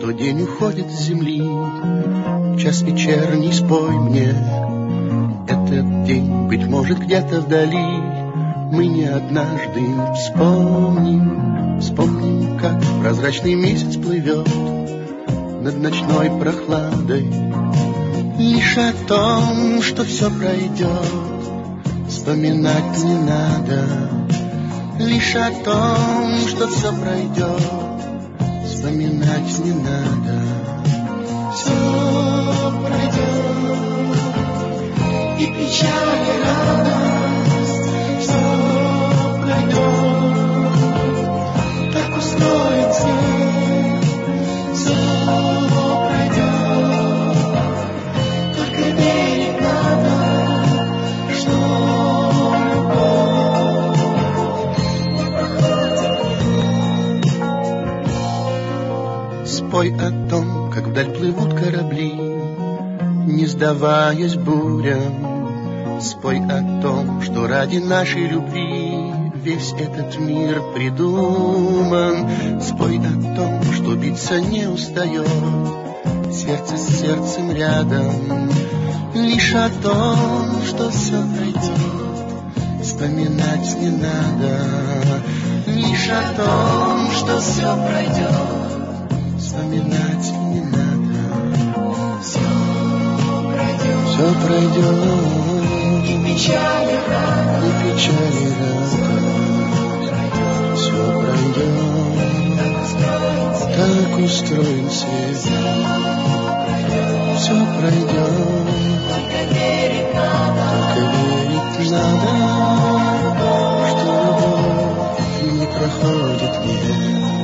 что день уходит с земли. Час вечерний спой мне этот день, быть может, где-то вдали. Мы не однажды вспомним, как прозрачный месяц плывет над ночной прохладой. Лишь о том, что все пройдет, вспоминать не надо. Лишь о том, что все пройдет, вспоминать не надо. Все пройдет, и печаль, и радость. Все пройдет, так устроится. Все пройдет, только верить надо, что спой о том, как вдаль плывут корабли, не сдаваясь бурям. Спой о том, что ради нашей любви весь этот мир придуман. Спой о том, что биться не устает сердце с сердцем рядом. Лишь о том, что все пройдет, вспоминать не надо. Лишь о том, что все пройдет, вспоминать не надо. Все пройдет, и печаль, и радость. Все пройдет, так устроен свет. Все пройдет, только верить надо, что любовь не проходит век.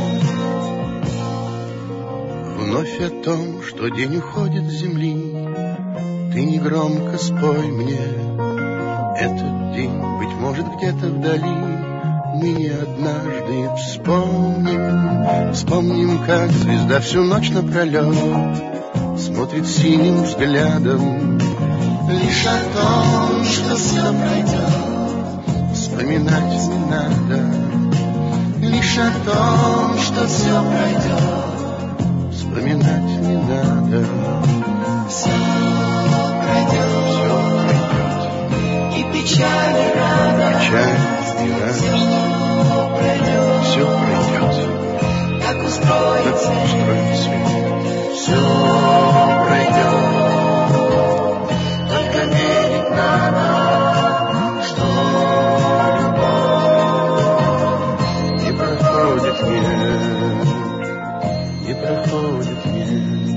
Вновь о том, что день уходит с земли, ты негромко спой мне этот день, быть может, где-то вдали. Мы не однажды вспомним, как звезда всю ночь напролет смотрит синим взглядом. Лишь о том, что все пройдет, вспоминать не надо. Лишь о том, что все пройдет, вспоминать не надо. Все пройдет, и печаль, и радость. Все пройдет, как устроен свет. Все пройдет, только верить надо, что любовь не проходит век, не проходит век.